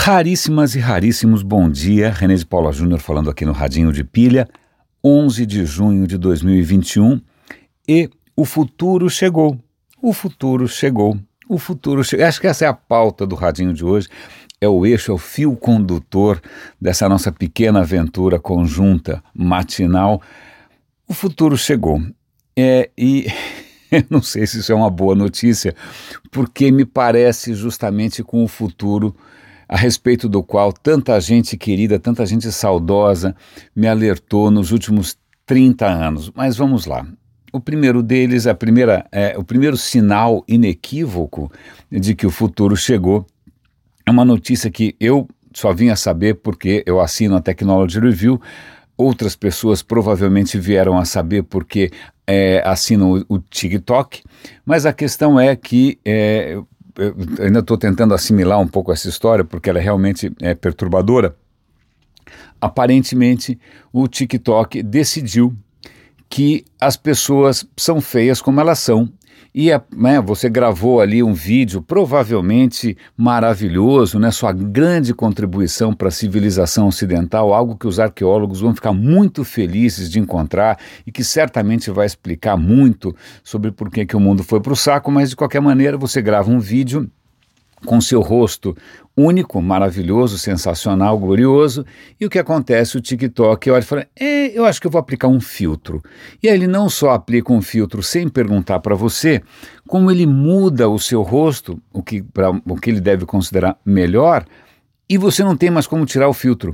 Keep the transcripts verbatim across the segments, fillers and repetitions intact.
Raríssimas e raríssimos bom dia, René de Paula Júnior falando aqui no Radinho de Pilha, onze de junho de dois mil e vinte e um, e o futuro chegou, o futuro chegou, o futuro chegou. Acho que essa é a pauta do Radinho de hoje, é o eixo, é o fio condutor dessa nossa pequena aventura conjunta, matinal. O futuro chegou, é, e... Eu não sei se isso é uma boa notícia, porque me parece justamente com o futuro a respeito do qual tanta gente querida, tanta gente saudosa me alertou nos últimos trinta anos. Mas vamos lá. O primeiro deles, a primeira, é, o primeiro sinal inequívoco de que o futuro chegou é uma notícia que eu só vim a saber porque eu assino a Technology Review. Outras pessoas provavelmente vieram a saber porque é, assinam o, o TikTok, mas a questão é que é, eu ainda estou tentando assimilar um pouco essa história porque ela é realmente é, perturbadora. Aparentemente, o TikTok decidiu que as pessoas são feias como elas são. E é, né, você gravou ali um vídeo provavelmente maravilhoso, né, sua grande contribuição para a civilização ocidental, algo que os arqueólogos vão ficar muito felizes de encontrar e que certamente vai explicar muito sobre por que, que o mundo foi para o saco, mas de qualquer maneira você grava um vídeo com seu rosto único, maravilhoso, sensacional, glorioso, e o que acontece? O TikTok olha e fala, é, eu acho que eu vou aplicar um filtro. E aí ele não só aplica um filtro sem perguntar para você, como ele muda o seu rosto, o que, pra, o que ele deve considerar melhor, e você não tem mais como tirar o filtro.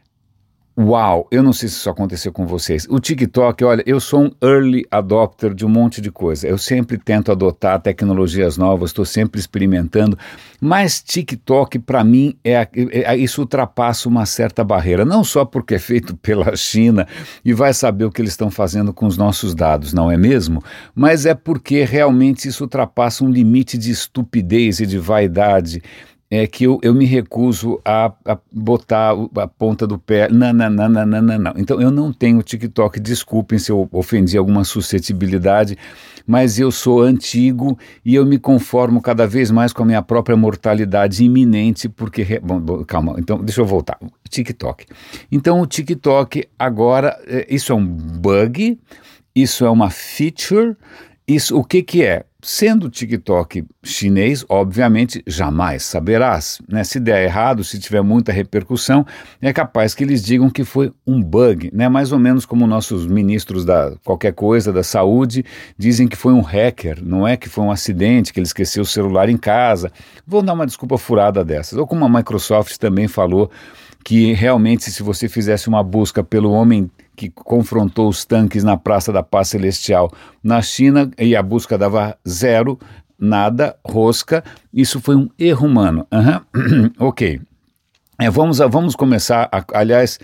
Uau, eu não sei se isso aconteceu com vocês. O TikTok, olha, eu sou um early adopter de um monte de coisa. Eu sempre tento adotar tecnologias novas, estou sempre experimentando, mas TikTok, para mim, é, é, isso ultrapassa uma certa barreira. Não só porque é feito pela China e vai saber o que eles estão fazendo com os nossos dados, não é mesmo? Mas é porque realmente isso ultrapassa um limite de estupidez e de vaidade. É que eu, eu me recuso a, a botar a ponta do pé, não, não, não, não, não, não, não. Então eu não tenho TikTok, desculpem se eu ofendi alguma suscetibilidade, mas eu sou antigo e eu me conformo cada vez mais com a minha própria mortalidade iminente, porque... Bom, calma, então deixa eu voltar. TikTok. Então o TikTok agora, isso é um bug, isso é uma feature, isso, o que que é? Sendo o TikTok chinês, obviamente, jamais saberás, né? Se der errado, se tiver muita repercussão, é capaz que eles digam que foi um bug, né? Mais ou menos como nossos ministros da qualquer coisa, da saúde, dizem que foi um hacker, não é que foi um acidente, que ele esqueceu o celular em casa. Vou dar uma desculpa furada dessas. Ou como a Microsoft também falou, que realmente se você fizesse uma busca pelo homem que confrontou os tanques na Praça da Paz Celestial na China e a busca dava zero, nada, rosca, isso foi um erro humano. Uhum. Ok, é, vamos, a, vamos começar, a, aliás,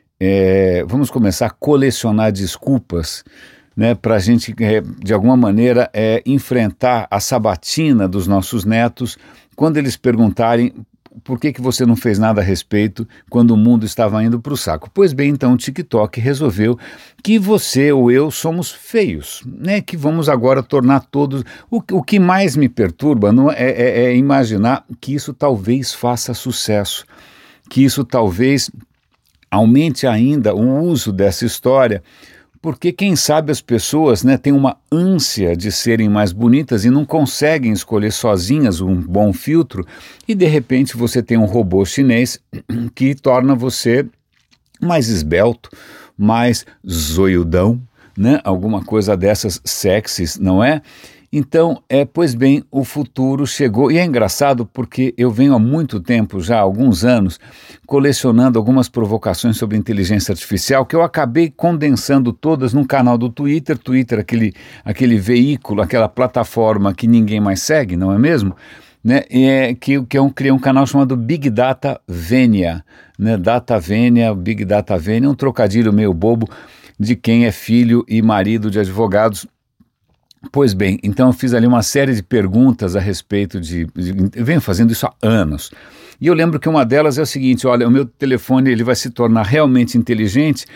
é, vamos começar a colecionar desculpas, né, para a gente, é, de alguma maneira, é, enfrentar a sabatina dos nossos netos quando eles perguntarem por que que você não fez nada a respeito quando o mundo estava indo para o saco? Pois bem, então o TikTok resolveu que você ou eu somos feios, né? Que vamos agora tornar todos... O, o que mais me perturba não é, é, é imaginar que isso talvez faça sucesso, que isso talvez aumente ainda o uso dessa história, porque quem sabe as pessoas, né, têm uma ânsia de serem mais bonitas e não conseguem escolher sozinhas um bom filtro e de repente você tem um robô chinês que torna você mais esbelto, mais zoiudão, né, alguma coisa dessas sexys, não é? Então, é, pois bem, o futuro chegou, e é engraçado porque eu venho há muito tempo, já há alguns anos, colecionando algumas provocações sobre inteligência artificial que eu acabei condensando todas num canal do Twitter, Twitter, aquele, aquele veículo, aquela plataforma que ninguém mais segue, não é mesmo? Né, é, que, que é um, criei um canal chamado Big Data Vênia, né, Data Vênia, Big Data Vênia, um trocadilho meio bobo de quem é filho e marido de advogados. Pois bem, então eu fiz ali uma série de perguntas a respeito de, de... Eu venho fazendo isso há anos. E eu lembro que uma delas é o seguinte, olha, o meu telefone ele vai se tornar realmente inteligente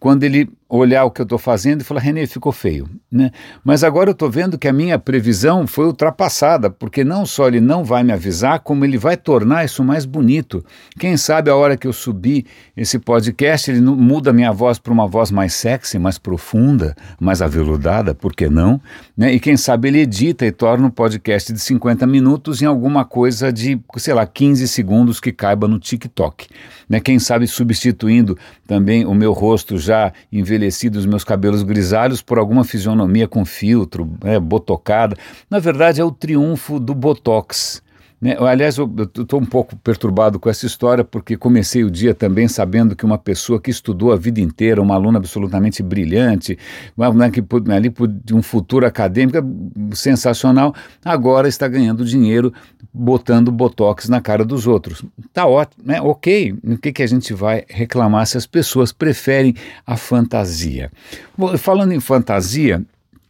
quando ele olhar o que eu estou fazendo e falar, René, ficou feio, né? Mas agora eu estou vendo que a minha previsão foi ultrapassada, porque não só ele não vai me avisar, como ele vai tornar isso mais bonito. Quem sabe a hora que eu subir esse podcast, ele não muda a minha voz para uma voz mais sexy, mais profunda, mais aveludada, por que não? Né? E quem sabe ele edita e torna um podcast de cinquenta minutos em alguma coisa de, sei lá, quinze segundos que caiba no TikTok. Né? Quem sabe substituindo também o meu rosto já envelhecido, os meus cabelos grisalhos por alguma fisionomia com filtro, é, botocada. Na verdade é o triunfo do Botox, né? Aliás, eu estou um pouco perturbado com essa história porque comecei o dia também sabendo que uma pessoa que estudou a vida inteira, uma aluna absolutamente brilhante, uma, né, que ali de um futuro acadêmico sensacional, agora está ganhando dinheiro botando Botox na cara dos outros. Tá ótimo, né? Ok, o que, que a gente vai reclamar se as pessoas preferem a fantasia? Bom, falando em fantasia,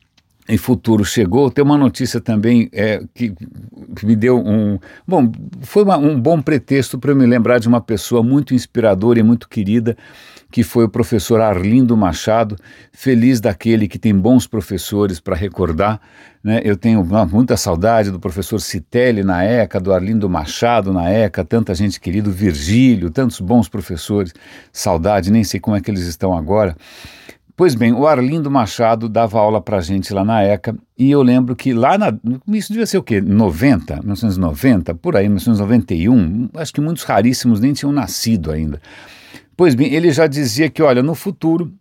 e futuro chegou, tem uma notícia também é, que, que me deu um... Bom, foi uma, um bom pretexto para eu me lembrar de uma pessoa muito inspiradora e muito querida, que foi o professor Arlindo Machado, feliz daquele que tem bons professores para recordar, né? Eu tenho muita saudade do professor Citelli na ECA, do Arlindo Machado na ECA, tanta gente querida, o Virgílio, tantos bons professores, saudade, nem sei como é que eles estão agora. Pois bem, o Arlindo Machado dava aula pra gente lá na ECA e eu lembro que lá na... Isso devia ser o quê? noventa, mil novecentos e noventa, por aí, mil novecentos e noventa e um, acho que muitos raríssimos nem tinham nascido ainda. Pois bem, ele já dizia que, olha, no futuro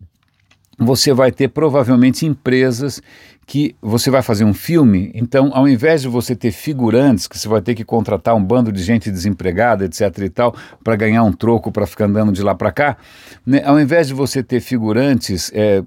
você vai ter provavelmente empresas que você vai fazer um filme, então ao invés de você ter figurantes, que você vai ter que contratar um bando de gente desempregada, etc e tal, para ganhar um troco para ficar andando de lá para cá, né, ao invés de você ter figurantes é,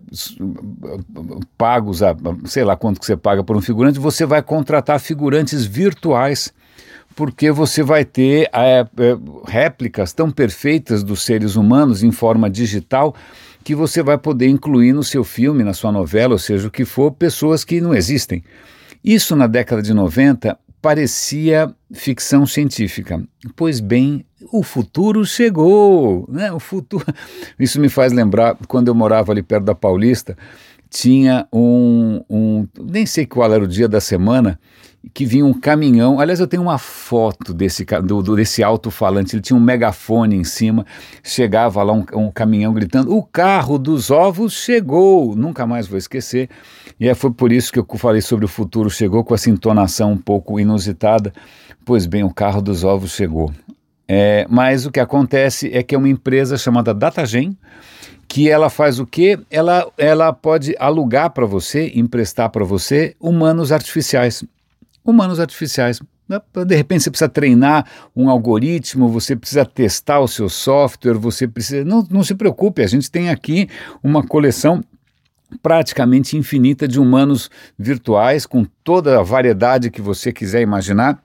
pagos, a, sei lá quanto que você paga por um figurante, você vai contratar figurantes virtuais, porque você vai ter é, é, réplicas tão perfeitas dos seres humanos em forma digital que você vai poder incluir no seu filme, na sua novela, ou seja, o que for, pessoas que não existem. Isso na década de noventa parecia ficção científica. Pois bem, o futuro chegou, né? O futuro... Isso me faz lembrar, quando eu morava ali perto da Paulista, tinha um, um, nem sei qual era o dia da semana, que vinha um caminhão. Aliás, eu tenho uma foto desse, do, desse alto-falante, ele tinha um megafone em cima, chegava lá um, um caminhão gritando, o carro dos ovos chegou, nunca mais vou esquecer, e foi por isso que eu falei sobre o futuro chegou, com essa entonação um pouco inusitada. Pois bem, o carro dos ovos chegou. É, mas o que acontece é que é uma empresa chamada DataGen, que ela faz o quê? Ela, ela pode alugar para você, emprestar para você humanos artificiais. Humanos artificiais. De repente você precisa treinar um algoritmo, você precisa testar o seu software, você precisa... Não, não se preocupe, a gente tem aqui uma coleção praticamente infinita de humanos virtuais, com toda a variedade que você quiser imaginar.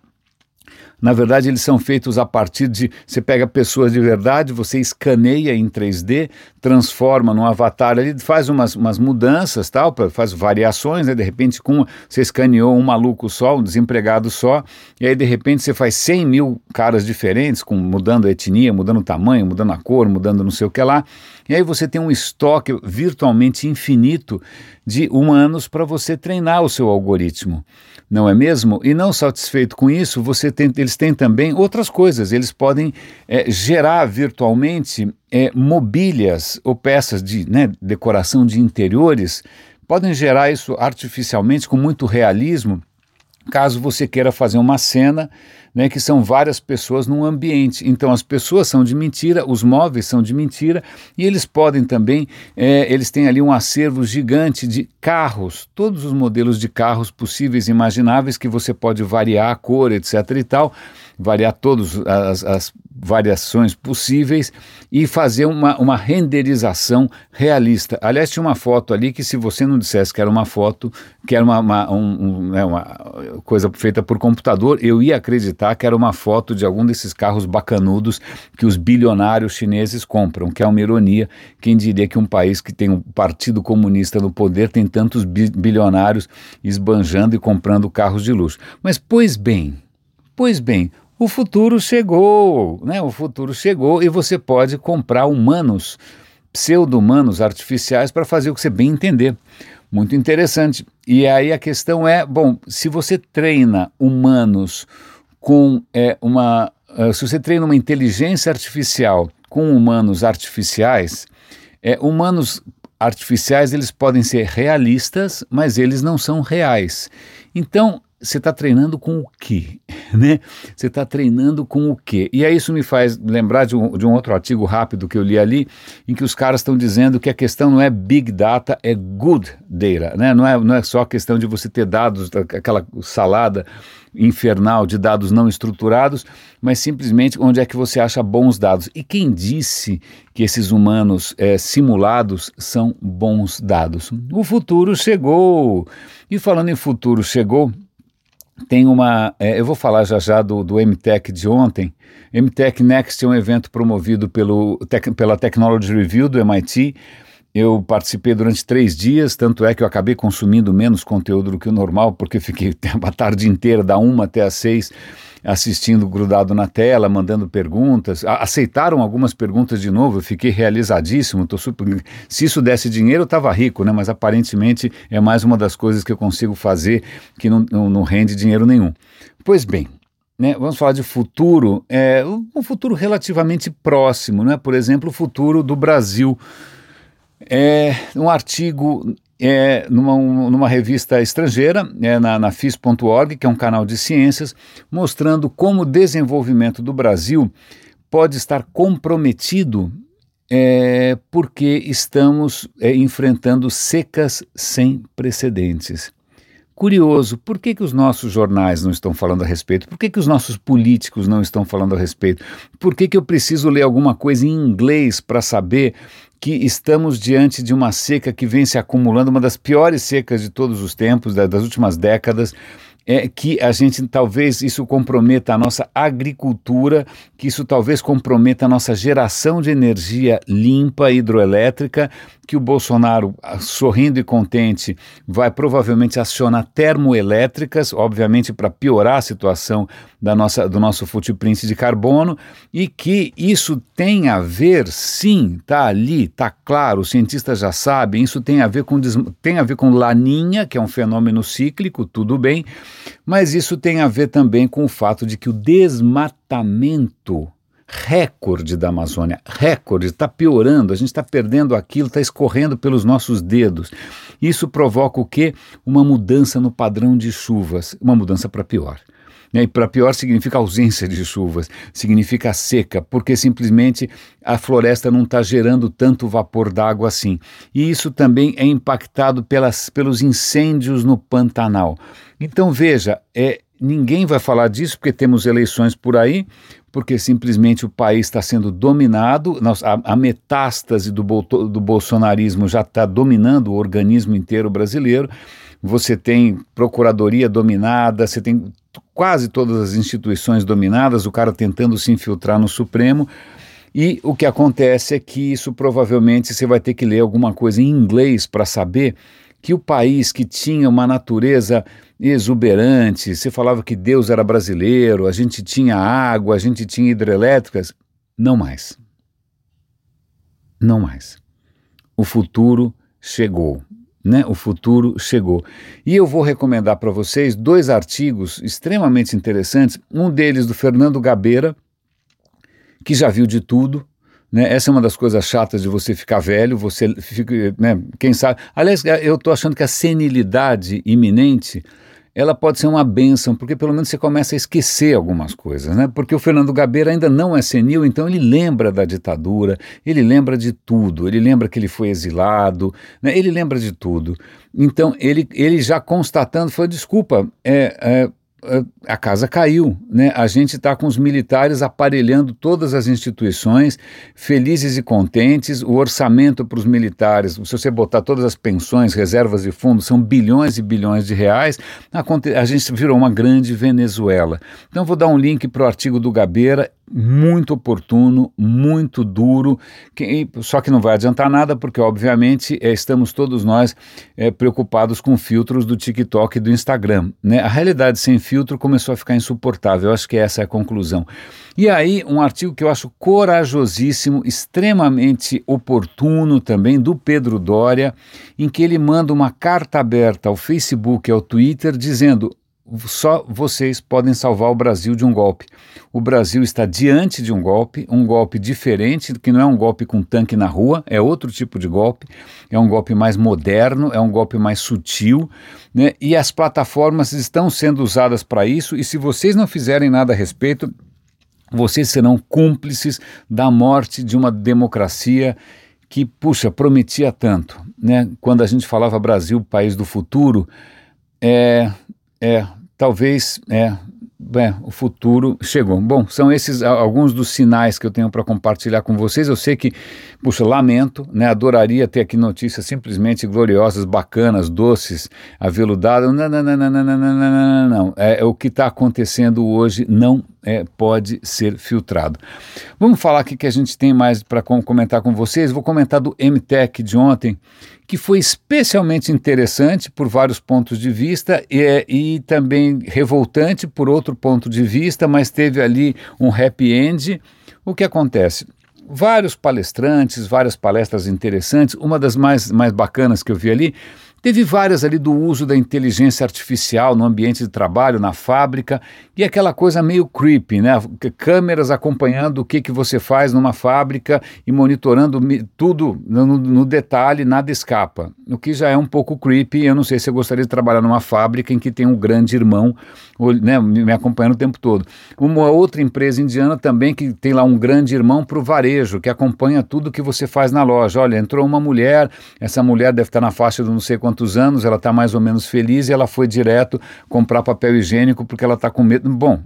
Na verdade, eles são feitos a partir de... Você pega pessoas de verdade, você escaneia em três D, transforma num avatar ali, faz umas, umas mudanças, tal, faz variações, né? De repente com, você escaneou um maluco só, um desempregado só, e aí de repente você faz cem mil caras diferentes, com, mudando a etnia, mudando o tamanho, mudando a cor, mudando não sei o que lá, e aí você tem um estoque virtualmente infinito de humanos para você treinar o seu algoritmo. Não é mesmo? E não satisfeito com isso, você tem, eles têm também outras coisas. Eles podem é, gerar virtualmente é, mobílias ou peças de né, decoração de interiores, podem gerar isso artificialmente com muito realismo, caso você queira fazer uma cena, né, que são várias pessoas num ambiente. Então as pessoas são de mentira, os móveis são de mentira, e eles podem também, é, eles têm ali um acervo gigante de carros, todos os modelos de carros possíveis e imagináveis que você pode variar a cor, etc e tal, variar todas as, as variações possíveis e fazer uma, uma renderização realista. Aliás, tinha uma foto ali que se você não dissesse que era uma foto, que era uma, uma, um, um, né, uma coisa feita por computador, eu ia acreditar que era uma foto de algum desses carros bacanudos que os bilionários chineses compram, que é uma ironia. Quem diria que um país que tem um partido comunista no poder tem tantos bi- bilionários esbanjando e comprando carros de luxo. Mas, pois bem, pois bem, o futuro chegou, né? O futuro chegou e você pode comprar humanos pseudo-humanos artificiais para fazer o que você bem entender. Muito interessante. E aí a questão é, bom, se você treina humanos com é, uma... Uh, se você treina uma inteligência artificial com humanos artificiais, é, humanos artificiais eles podem ser realistas, mas eles não são reais. Então, você está treinando com o quê? Né? Você está treinando com o quê? E aí isso me faz lembrar de um, de um outro artigo rápido que eu li ali, em que os caras estão dizendo que a questão não é big data, é good data, né? Não é, não é só a questão de você ter dados, aquela salada infernal de dados não estruturados, mas simplesmente onde é que você acha bons dados. E quem disse que esses humanos é, simulados são bons dados? O futuro chegou! E falando em futuro chegou, tem uma, é, eu vou falar já já do, do M Tech de ontem. M Tech Next é um evento promovido pelo, tec, pela Technology Review do M I T. Eu participei durante três dias, tanto é que eu acabei consumindo menos conteúdo do que o normal, porque fiquei a tarde inteira, da uma até às seis, assistindo grudado na tela, mandando perguntas. A- aceitaram algumas perguntas de novo, eu fiquei realizadíssimo. Tô super... Se isso desse dinheiro, eu estava rico, né? Mas aparentemente é mais uma das coisas que eu consigo fazer que não, não, não rende dinheiro nenhum. Pois bem, né, vamos falar de futuro, é, um futuro relativamente próximo, né? Por exemplo, o futuro do Brasil. É um artigo é, numa, um, numa revista estrangeira, é, na, na F I S ponto org, que é um canal de ciências, mostrando como o desenvolvimento do Brasil pode estar comprometido é, porque estamos é, enfrentando secas sem precedentes. Curioso, por que que os nossos jornais não estão falando a respeito? Por que que os nossos políticos não estão falando a respeito? Por que que eu preciso ler alguma coisa em inglês para saber que estamos diante de uma seca que vem se acumulando, uma das piores secas de todos os tempos, da- das últimas décadas, é que a gente talvez isso comprometa a nossa agricultura, que isso talvez comprometa a nossa geração de energia limpa, hidroelétrica, que o Bolsonaro, ah, sorrindo e contente, vai provavelmente acionar termoelétricas, obviamente para piorar a situação da nossa, do nosso footprint de carbono, e que isso tem a ver, sim, está ali, está claro, os cientistas já sabem, isso tem a ver com, des- tem a ver com laninha, que é um fenômeno cíclico, tudo bem, mas isso tem a ver também com o fato de que o desmatamento recorde da Amazônia, recorde, está piorando, a gente está perdendo aquilo, está escorrendo pelos nossos dedos. Isso provoca o quê? Uma mudança no padrão de chuvas, uma mudança para pior. E para pior significa ausência de chuvas, significa seca, porque simplesmente a floresta não está gerando tanto vapor d'água assim. E isso também é impactado pelas, pelos incêndios no Pantanal. Então veja, é, ninguém vai falar disso porque temos eleições por aí, porque simplesmente o país está sendo dominado, nós- a, a metástase do, bolto- do bolsonarismo já está dominando o organismo inteiro brasileiro. Você tem procuradoria dominada, você tem t- quase todas as instituições dominadas, o cara tentando se infiltrar no Supremo, e o que acontece é que isso provavelmente você vai ter que ler alguma coisa em inglês para saber que o país que tinha uma natureza exuberante, você falava que Deus era brasileiro, a gente tinha água, a gente tinha hidrelétricas, não mais. Não mais. O futuro chegou, né? O futuro chegou. E eu vou recomendar para vocês dois artigos extremamente interessantes, um deles do Fernando Gabeira, que já viu de tudo, né? Essa é uma das coisas chatas de você ficar velho, você fica, né? Quem sabe... Aliás, eu estou achando que a senilidade iminente, ela pode ser uma bênção, porque pelo menos você começa a esquecer algumas coisas, né? Porque o Fernando Gabeira ainda não é senil, então ele lembra da ditadura, ele lembra de tudo, ele lembra que ele foi exilado, né? Ele lembra de tudo. Então ele, ele já constatando, foi desculpa, é... é a casa caiu, né? A gente está com os militares aparelhando todas as instituições, felizes e contentes, o orçamento para os militares, se você botar todas as pensões, reservas e fundos, são bilhões e bilhões de reais, a gente virou uma grande Venezuela. Então vou dar um link para o artigo do Gabeira, muito oportuno, muito duro, que, só que não vai adiantar nada, porque obviamente é, estamos todos nós é, preocupados com filtros do TikTok e do Instagram, né? A realidade sem filtro começou a ficar insuportável. Eu acho que essa é a conclusão. E aí, um artigo que eu acho corajosíssimo, extremamente oportuno também, do Pedro Doria, em que ele manda uma carta aberta ao Facebook e ao Twitter dizendo: só vocês podem salvar o Brasil de um golpe. O Brasil está diante de um golpe, um golpe diferente, que não é um golpe com tanque na rua, é outro tipo de golpe, é um golpe mais moderno, é um golpe mais sutil, né? E as plataformas estão sendo usadas para isso, e se vocês não fizerem nada a respeito, vocês serão cúmplices da morte de uma democracia que, puxa, prometia tanto, né? Quando a gente falava Brasil, país do futuro, é... é Talvez, é, é, o futuro chegou. Bom, são esses alguns dos sinais que eu tenho para compartilhar com vocês. Eu sei que, puxa, lamento, né, adoraria ter aqui notícias simplesmente gloriosas, bacanas, doces, aveludadas. Não, não, não, não, não, não, não, não, não. É, é o que está acontecendo hoje não é, pode ser filtrado. Vamos falar aqui que a gente tem mais para comentar com vocês. Vou comentar do M Tech de ontem, que foi especialmente interessante por vários pontos de vista e, e também revoltante por outro ponto de vista, mas teve ali um happy end. O que acontece? Vários palestrantes, várias palestras interessantes. Uma das mais, mais bacanas que eu vi ali, teve várias ali do uso da inteligência artificial no ambiente de trabalho, na fábrica, e aquela coisa meio creepy, né? Câmeras acompanhando o que, que você faz numa fábrica e monitorando tudo no, no detalhe, nada escapa. O que já é um pouco creepy. Eu não sei se eu gostaria de trabalhar numa fábrica em que tem um grande irmão, né, me acompanhando o tempo todo. Uma outra empresa indiana também que tem lá um grande irmão para o varejo, que acompanha tudo que você faz na loja. Olha, entrou uma mulher, essa mulher deve estar na faixa de não sei quantos anos, ela está mais ou menos feliz e ela foi direto comprar papel higiênico porque ela está com medo. Bom,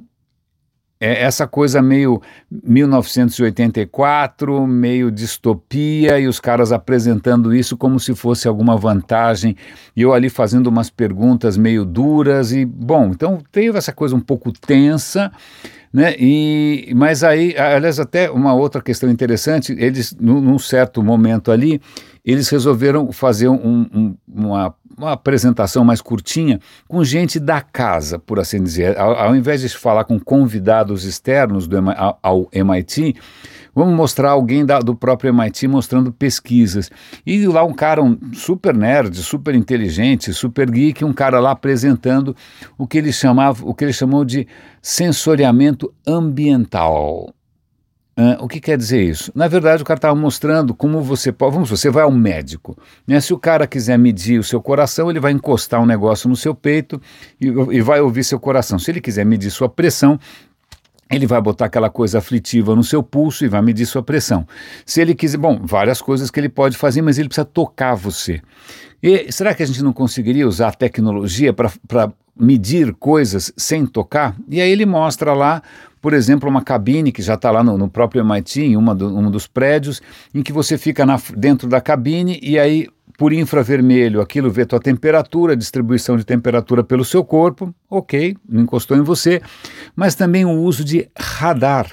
é essa coisa meio mil novecentos e oitenta e quatro, meio distopia, e os caras apresentando isso como se fosse alguma vantagem, e eu ali fazendo umas perguntas meio duras, e bom, então teve essa coisa um pouco tensa, né? E, mas aí, aliás, até uma outra questão interessante, eles, num, num certo momento ali, eles resolveram fazer um, um, uma, uma apresentação mais curtinha com gente da casa, por assim dizer. Ao, ao invés de falar com convidados externos do, ao M I T, vamos mostrar alguém da, do próprio M I T mostrando pesquisas. E lá um cara um super nerd, super inteligente, super geek, um cara lá apresentando o que ele chamava, o que ele chamou de sensoriamento ambiental. Uh, o que quer dizer isso? Na verdade, o cara estava mostrando como você pode... Vamos, você vai ao médico, né? Se o cara quiser medir o seu coração, ele vai encostar um negócio no seu peito e, e vai ouvir seu coração. Se ele quiser medir sua pressão, ele vai botar aquela coisa aflitiva no seu pulso e vai medir sua pressão. Se ele quiser... Bom, várias coisas que ele pode fazer, mas ele precisa tocar você. E será que a gente não conseguiria usar a tecnologia para medir coisas sem tocar? E aí ele mostra lá, por exemplo, uma cabine que já está lá no, no próprio M I T, em uma do, um dos prédios, em que você fica na, dentro da cabine e aí, por infravermelho, aquilo vê tua temperatura, distribuição de temperatura pelo seu corpo, ok, não encostou em você, mas também o uso de radar.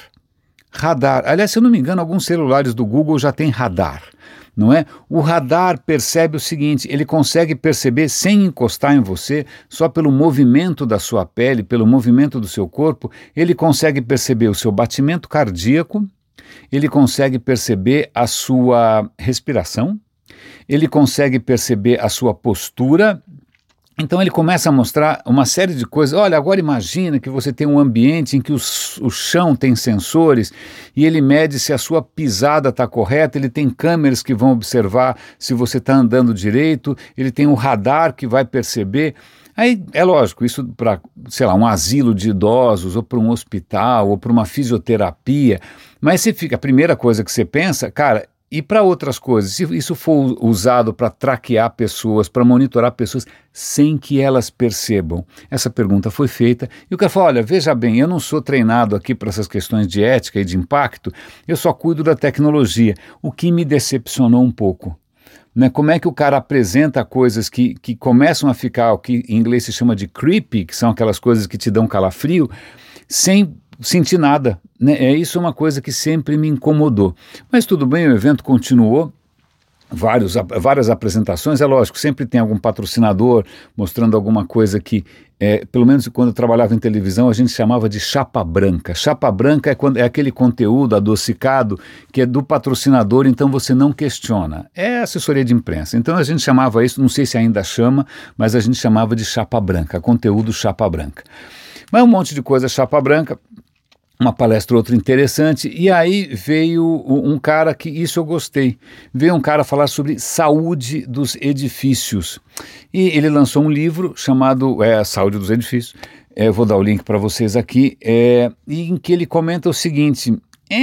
Radar, aliás, se eu não me engano, alguns celulares do Google já têm radar, não é? O radar percebe o seguinte, ele consegue perceber sem encostar em você, só pelo movimento da sua pele, pelo movimento do seu corpo, ele consegue perceber o seu batimento cardíaco, ele consegue perceber a sua respiração, ele consegue perceber a sua postura. Então ele começa a mostrar uma série de coisas. Olha, agora imagina que você tem um ambiente em que o, o chão tem sensores e ele mede se a sua pisada está correta, ele tem câmeras que vão observar se você está andando direito, ele tem um radar que vai perceber. Aí, é lógico, isso para, sei lá, um asilo de idosos, ou para um hospital, ou para uma fisioterapia, mas você fica, a primeira coisa que você pensa, cara, e para outras coisas, se isso for usado para traquear pessoas, para monitorar pessoas sem que elas percebam? Essa pergunta foi feita e o cara falou, olha, veja bem, eu não sou treinado aqui para essas questões de ética e de impacto, eu só cuido da tecnologia, o que me decepcionou um pouco. Né? Como é que o cara apresenta coisas que, que começam a ficar, o que em inglês se chama de creepy, que são aquelas coisas que te dão calafrio, sem sentir nada, né? É isso, uma coisa que sempre me incomodou. Mas tudo bem, o evento continuou vários, várias apresentações, é lógico, sempre tem algum patrocinador mostrando alguma coisa que, é, pelo menos quando eu trabalhava em televisão, a gente chamava de chapa branca. Chapa branca é, quando, é aquele conteúdo adocicado que é do patrocinador, então você não questiona. É assessoria de imprensa. Então a gente chamava isso, não sei se ainda chama, mas a gente chamava de chapa branca, conteúdo chapa branca. Mas um monte de coisa chapa branca. Uma palestra outra interessante, e aí veio um cara que isso eu gostei, veio um cara falar sobre saúde dos edifícios, e ele lançou um livro chamado é, Saúde dos Edifícios, é, vou dar o link para vocês aqui, é, em que ele comenta o seguinte,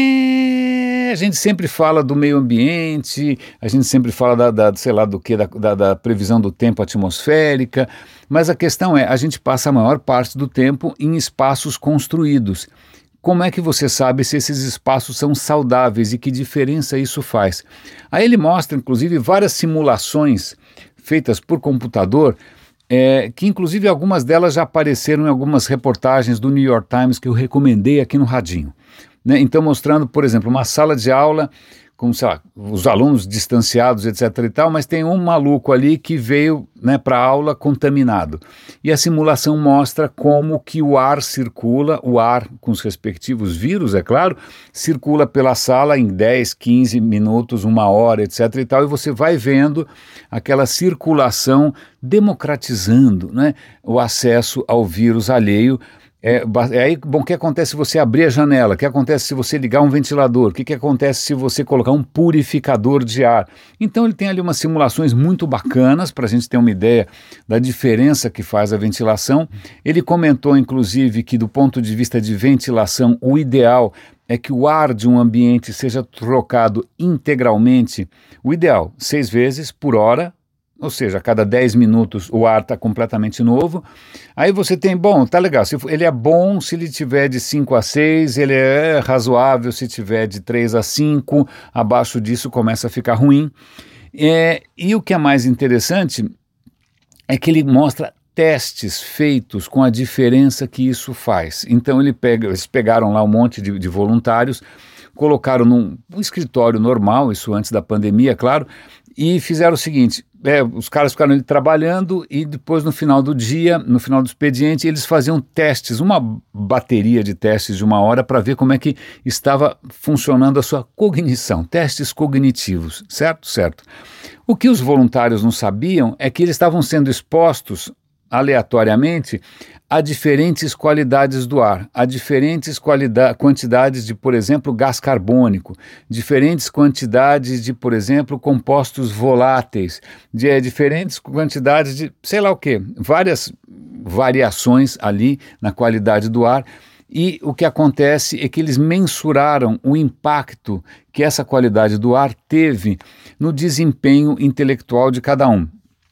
é, a gente sempre fala do meio ambiente, a gente sempre fala da, da sei lá do que, da, da, da previsão do tempo atmosférica, mas a questão é, a gente passa a maior parte do tempo em espaços construídos. Como é que você sabe se esses espaços são saudáveis e que diferença isso faz? Aí ele mostra, inclusive, várias simulações feitas por computador, é, que inclusive algumas delas já apareceram em algumas reportagens do New York Times que eu recomendei aqui no Radinho. Né? Então mostrando, por exemplo, uma sala de aula com, sei lá, os alunos distanciados, etc e tal, mas tem um maluco ali que veio, né, para a aula contaminado. E a simulação mostra como que o ar circula, o ar com os respectivos vírus, é claro, circula pela sala em dez, quinze minutos, uma hora, etc e tal, e você vai vendo aquela circulação democratizando, né, o acesso ao vírus alheio. É, é aí, bom, o que acontece se você abrir a janela? O que acontece se você ligar um ventilador? O que, que acontece se você colocar um purificador de ar? Então ele tem ali umas simulações muito bacanas para a gente ter uma ideia da diferença que faz a ventilação. Ele comentou, inclusive, que do ponto de vista de ventilação, o ideal é que o ar de um ambiente seja trocado integralmente, o ideal, seis vezes por hora, ou seja, a cada dez minutos o ar está completamente novo. Aí você tem, bom, tá legal, se ele é bom se ele tiver de cinco a seis, ele é razoável se tiver de três a cinco, abaixo disso começa a ficar ruim. É, e o que é mais interessante é que ele mostra testes feitos com a diferença que isso faz. Então ele pega, eles pegaram lá um monte de, de voluntários, colocaram num um escritório normal, isso antes da pandemia, claro, e fizeram o seguinte, é, os caras ficaram ali trabalhando e depois no final do dia, no final do expediente, eles faziam testes, uma bateria de testes de uma hora para ver como é que estava funcionando a sua cognição, testes cognitivos, certo? Certo. O que os voluntários não sabiam é que eles estavam sendo expostos aleatoriamente a diferentes qualidades do ar, a diferentes quantidades de, por exemplo, gás carbônico, diferentes quantidades de, por exemplo, compostos voláteis, de é, diferentes quantidades de, sei lá o quê, várias variações ali na qualidade do ar. E o que acontece é que eles mensuraram o impacto que essa qualidade do ar teve no desempenho intelectual de cada um.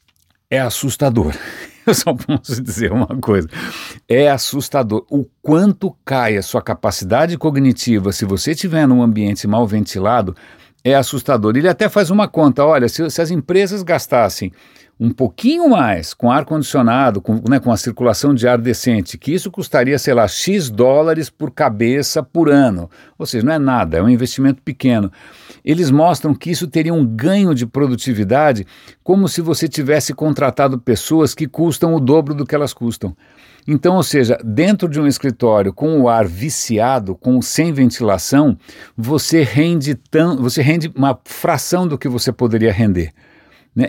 É assustador. Eu só posso dizer uma coisa, é assustador o quanto cai a sua capacidade cognitiva se você estiver num ambiente mal ventilado, é assustador. Ele até faz uma conta, olha, se, se as empresas gastassem um pouquinho mais com ar-condicionado, com, né, com a circulação de ar decente, que isso custaria, sei lá, X dólares por cabeça por ano, ou seja, não é nada, é um investimento pequeno. Eles mostram que isso teria um ganho de produtividade como se você tivesse contratado pessoas que custam o dobro do que elas custam. Então, ou seja, dentro de um escritório com o ar viciado, com sem ventilação, você rende, tão, você rende uma fração do que você poderia render. Né?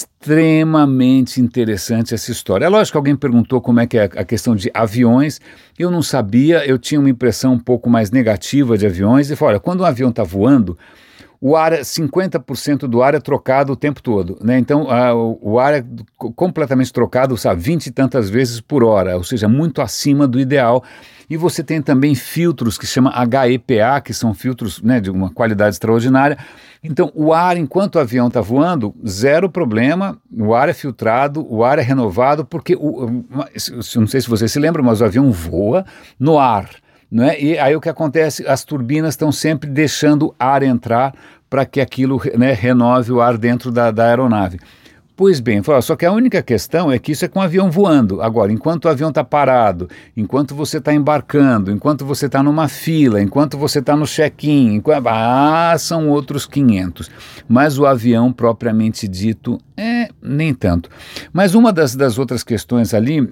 Extremamente interessante essa história. É lógico que alguém perguntou como é que é a questão de aviões, eu não sabia, eu tinha uma impressão um pouco mais negativa de aviões, e falei, olha, quando um avião está voando, o ar, cinquenta por cento do ar é trocado o tempo todo, né? Então a, o, o ar é completamente trocado, sabe, vinte e tantas vezes por hora, ou seja, muito acima do ideal. E você tem também filtros que chama H E P A, que são filtros, né, de uma qualidade extraordinária. Então o ar, enquanto o avião está voando, zero problema, o ar é filtrado, o ar é renovado, porque, o, não sei se você se lembra, mas o avião voa no ar. Não é? E aí o que acontece, as turbinas estão sempre deixando ar entrar para que aquilo, né, renove o ar dentro da, da aeronave. Pois bem, falou, só que a única questão é que isso é com o avião voando. Agora, enquanto o avião está parado, enquanto você está embarcando, enquanto você está numa fila, enquanto você está no check-in, enquanto... ah, são outros quinhentos. Mas o avião propriamente dito, é, nem tanto. Mas uma das, das outras questões ali,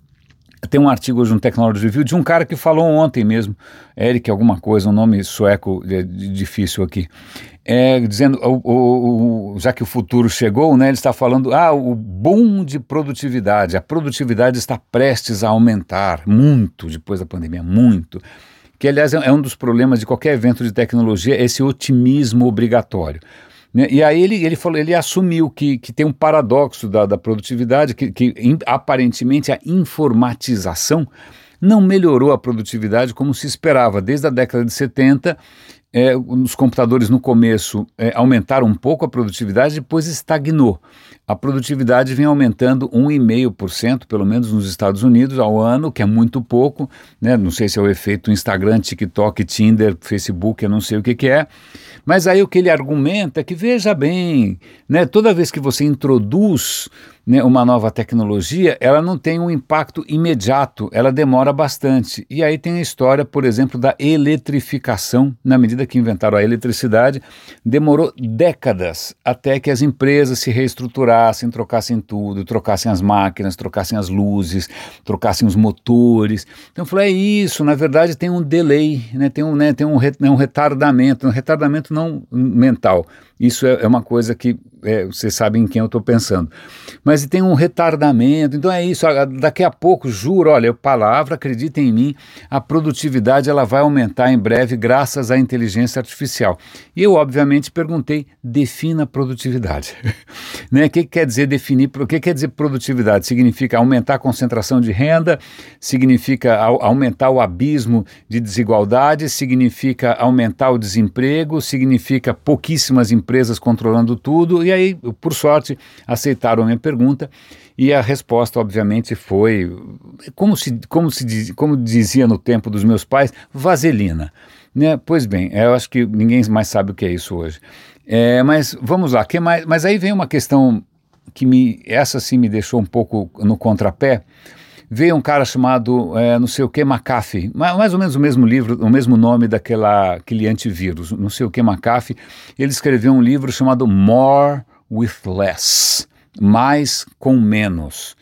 tem um artigo hoje no Technology Review de um cara que falou ontem mesmo, Eric alguma coisa, um nome sueco é, difícil aqui, é, dizendo, o, o, o, já que o futuro chegou, né, ele está falando, ah, o boom de produtividade, a produtividade está prestes a aumentar muito depois da pandemia, muito, que aliás é, é um dos problemas de qualquer evento de tecnologia, esse otimismo obrigatório. E aí ele, ele falou, ele assumiu que, que tem um paradoxo da, da produtividade, que, que in, aparentemente a informatização não melhorou a produtividade como se esperava. Desde a década de setenta, é, os computadores no começo é, aumentaram um pouco a produtividade, depois estagnou. A produtividade vem aumentando um vírgula cinco por cento, pelo menos nos Estados Unidos, ao ano, que é muito pouco, né? Não sei se é o efeito Instagram, TikTok, Tinder, Facebook, eu não sei o que que é. Mas aí o que ele argumenta é que, veja bem, né, toda vez que você introduz, né, uma nova tecnologia, ela não tem um impacto imediato, ela demora bastante. E aí tem a história, por exemplo, da eletrificação. Na medida que inventaram a eletricidade, demorou décadas até que as empresas se reestruturassem, trocassem tudo, trocassem as máquinas, trocassem as luzes, trocassem os motores. Então eu falei, é isso, na verdade tem um delay, né, tem, um, né, tem um, re, um retardamento, um retardamento não mental. Isso é, é uma coisa que é, vocês sabem em quem eu estou pensando. Mas tem um retardamento, então é isso, daqui a pouco, juro, olha, palavra, acreditem em mim, a produtividade ela vai aumentar em breve graças à inteligência artificial. E eu, obviamente, perguntei, defina produtividade. Né? O que, que quer dizer definir, o que quer dizer produtividade? Significa aumentar a concentração de renda, significa a, aumentar o abismo de desigualdade, significa aumentar o desemprego, significa pouquíssimas empresas controlando tudo, e aí, por sorte, aceitaram a minha pergunta, e a resposta, obviamente, foi, como, se, como, se diz, como dizia no tempo dos meus pais, vaselina. Né? Pois bem, eu acho que ninguém mais sabe o que é isso hoje. É, mas vamos lá, que mais? Mas aí vem uma questão que me, essa sim me deixou um pouco no contrapé. Veio um cara chamado, é, não sei o que, McAfee, mais ou menos o mesmo livro, o mesmo nome daquela, aquele antivírus, não sei o que, McAfee. Ele escreveu um livro chamado More with Less, mais com menos.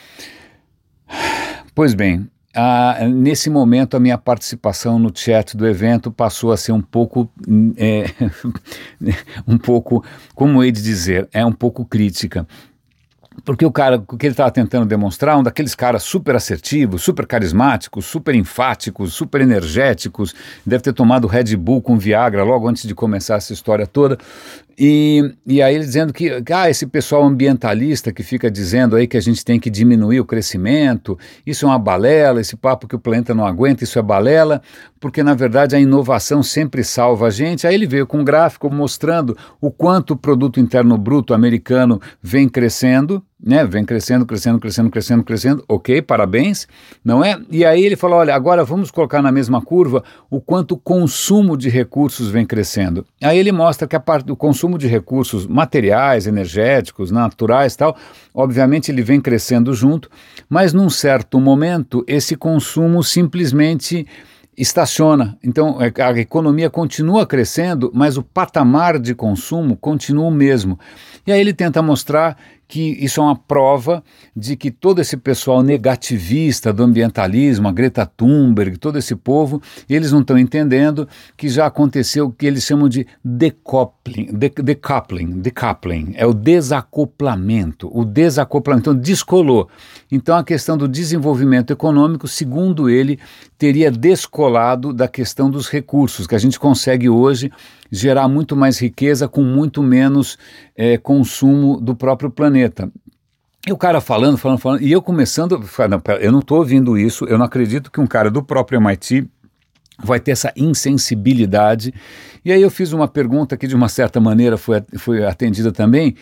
Pois bem, a, nesse momento a minha participação no chat do evento passou a ser um pouco, é, um pouco, como hei de dizer, é um pouco crítica. Porque o cara, o que ele estava tentando demonstrar, um daqueles caras super assertivos, super carismáticos, super enfáticos, super energéticos, deve ter tomado Red Bull com Viagra logo antes de começar essa história toda, e, e aí ele dizendo que, ah, esse pessoal ambientalista que fica dizendo aí que a gente tem que diminuir o crescimento, isso é uma balela, esse papo que o planeta não aguenta, isso é balela, porque na verdade a inovação sempre salva a gente. Aí ele veio com um gráfico mostrando o quanto o produto interno bruto americano vem crescendo, né, vem crescendo, crescendo, crescendo, crescendo, crescendo, ok, parabéns, não é? E aí ele falou, olha, agora vamos colocar na mesma curva o quanto o consumo de recursos vem crescendo. Aí ele mostra que a parte do consumo de recursos materiais, energéticos, naturais e tal, obviamente ele vem crescendo junto, mas num certo momento esse consumo simplesmente estaciona. Então a economia continua crescendo, mas o patamar de consumo continua o mesmo. E aí ele tenta mostrar que isso é uma prova de que todo esse pessoal negativista do ambientalismo, a Greta Thunberg, todo esse povo, eles não estão entendendo que já aconteceu o que eles chamam de decoupling, de, decoupling, decoupling, é o desacoplamento, o desacoplamento, então descolou. Então a questão do desenvolvimento econômico, segundo ele, teria descolado da questão dos recursos, que a gente consegue hoje gerar muito mais riqueza com muito menos é, consumo do próprio planeta. E o cara falando, falando, falando, e eu começando, não, eu não estou ouvindo isso, eu não acredito que um cara do próprio M I T vai ter essa insensibilidade. E aí eu fiz uma pergunta que de uma certa maneira foi, foi atendida também,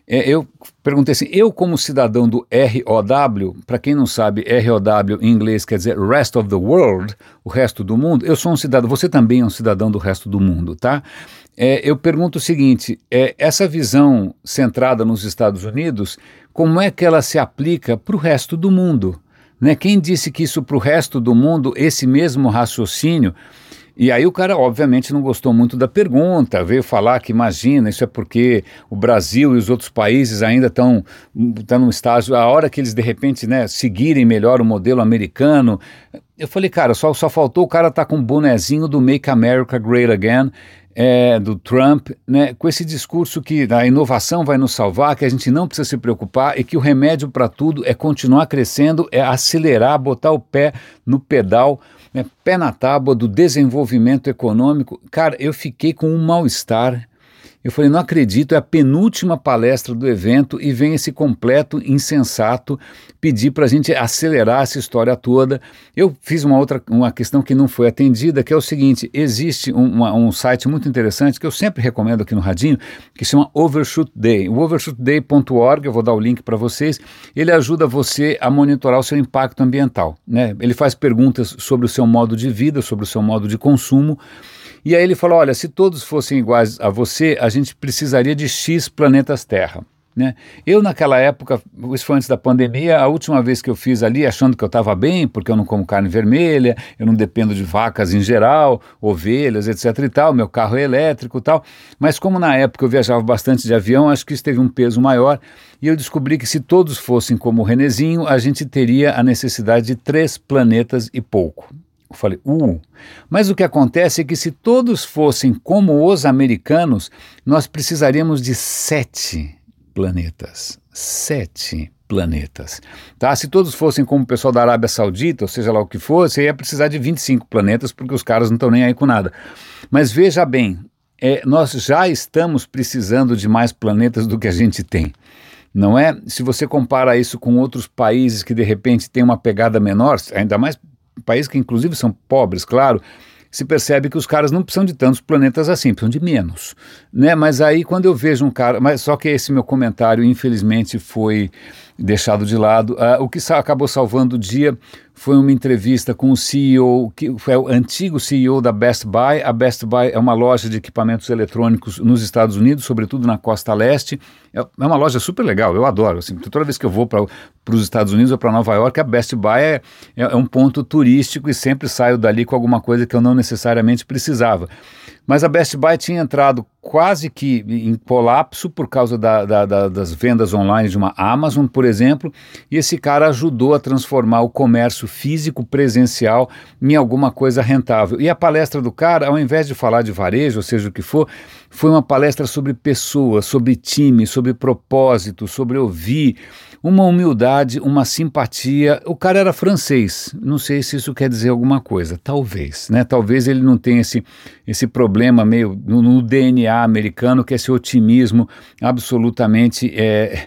É, eu perguntei assim, eu como cidadão do R O W, para quem não sabe, R O W em inglês quer dizer Rest of the World, o resto do mundo, eu sou um cidadão, você também é um cidadão do resto do mundo, tá? É, eu pergunto o seguinte, é, essa visão centrada nos Estados Unidos, como é que ela se aplica para o resto do mundo? Né? Quem disse que isso para o resto do mundo, esse mesmo raciocínio. E aí o cara, obviamente, não gostou muito da pergunta, veio falar que, imagina, isso é porque o Brasil e os outros países ainda estão estão num estágio, a hora que eles, de repente, né, seguirem melhor o modelo americano. Eu falei, cara, só, só faltou o cara estar tá com o bonezinho do Make America Great Again, é, do Trump, né, com esse discurso que a inovação vai nos salvar, que a gente não precisa se preocupar e que o remédio para tudo é continuar crescendo, é acelerar, botar o pé no pedal, né, pé na tábua do desenvolvimento econômico. Cara, eu fiquei com um mal-estar. Eu falei, não acredito, é a penúltima palestra do evento e vem esse completo insensato pedir para a gente acelerar essa história toda. Eu fiz uma outra uma questão que não foi atendida, que é o seguinte, existe um, uma, um site muito interessante que eu sempre recomendo aqui no Radinho, que chama Overshoot Day, o overshoot day ponto org, eu vou dar o link para vocês, ele ajuda você a monitorar o seu impacto ambiental, né? Ele faz perguntas sobre o seu modo de vida, sobre o seu modo de consumo. E aí ele falou, olha, se todos fossem iguais a você, a gente precisaria de X planetas Terra, né? Eu naquela época, isso foi antes da pandemia, a última vez que eu fiz ali, achando que eu estava bem, porque eu não como carne vermelha, eu não dependo de vacas em geral, ovelhas, etc e tal, meu carro é elétrico e tal, mas como na época eu viajava bastante de avião, acho que isso teve um peso maior, e eu descobri que se todos fossem como o Renezinho, a gente teria a necessidade de três planetas e pouco. Eu falei, uh, mas o que acontece é que se todos fossem como os americanos, nós precisaríamos de sete planetas, sete planetas, tá? Se todos fossem como o pessoal da Arábia Saudita, ou seja lá o que for, você ia precisar de vinte e cinco planetas, porque os caras não estão nem aí com nada. Mas veja bem, é, nós já estamos precisando de mais planetas do que a gente tem. Não é? Se você compara isso com outros países que de repente têm uma pegada menor, ainda mais países que inclusive são pobres, claro, se percebe que os caras não precisam de tantos planetas assim, precisam de menos, né? Mas aí quando eu vejo um cara, mas só que esse meu comentário infelizmente foi deixado de lado, uh, o que sa- acabou salvando o dia foi uma entrevista com o C E O, que foi o antigo C E O da Best Buy. A Best Buy é uma loja de equipamentos eletrônicos nos Estados Unidos, sobretudo na costa leste. É uma loja super legal, eu adoro. Assim, toda vez que eu vou para os Estados Unidos ou para Nova York, a Best Buy é, é, é um ponto turístico e sempre saio dali com alguma coisa que eu não necessariamente precisava. Mas a Best Buy tinha entrado quase que em colapso por causa da, da, da, das vendas online de uma Amazon, por exemplo, e esse cara ajudou a transformar o comércio físico presencial em alguma coisa rentável. E a palestra do cara, ao invés de falar de varejo, ou seja o que for, foi uma palestra sobre pessoas, sobre time, sobre propósito, sobre ouvir, uma humildade, uma simpatia. O cara era francês, não sei se isso quer dizer alguma coisa, talvez, né? Talvez ele não tenha esse, esse problema meio no, no D N A americano, que é esse otimismo absolutamente, é,